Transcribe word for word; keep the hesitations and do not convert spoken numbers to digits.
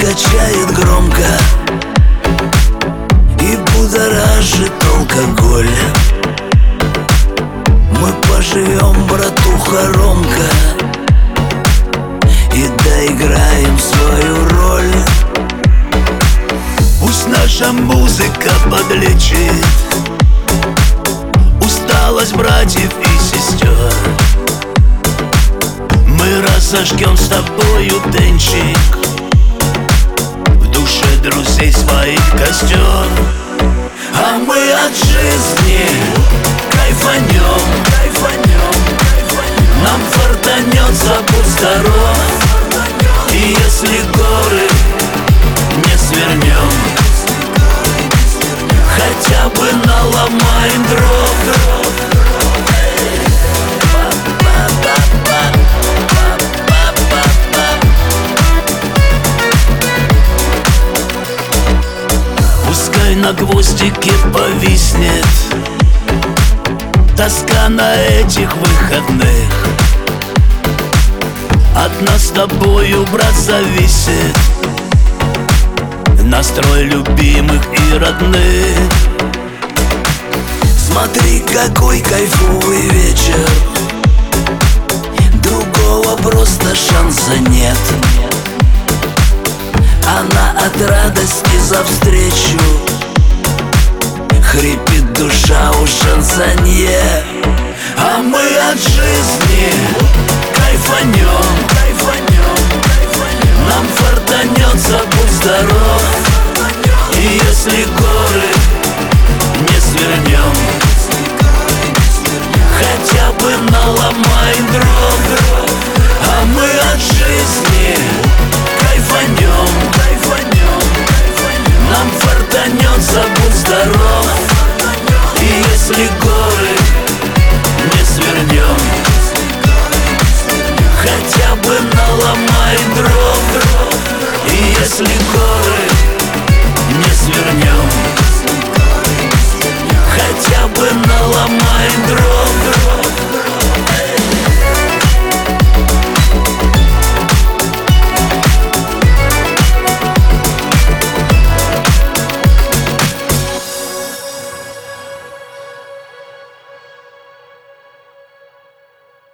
качает громко и будоражит алкоголь. Мы поживем, братуха, ромко, и доиграем свою роль. Пусть наша музыка подлечит усталость братьев и сестер. Мы разожгем с тобою денчик, в душе друзей своих костер. А мы от жизни кайфанем, кайфанем, кайфанем. Нам фартанется, будь здоров. И если горы не свернем, хотя бы наломаем дров. Пускай на гвоздике повиснет тоска на этих выходных. От нас с тобою, брат, зависит настрой любимых и родных. Смотри, какой кайфовый вечер, другого просто шанса нет. Она от радости за встречу хрипит душа у шансонье. А мы от жизни кайфанем, кайфанем, кайфанем. Нам фартанется, будь здоров. И если горы не свернем, хотя бы наломаем дров. А мы от жизни кайфанем, кайфанем, кайфанем. Нам фартанется, будь здоров. И если горы не свернем, хотя бы наломаем дров. И если горы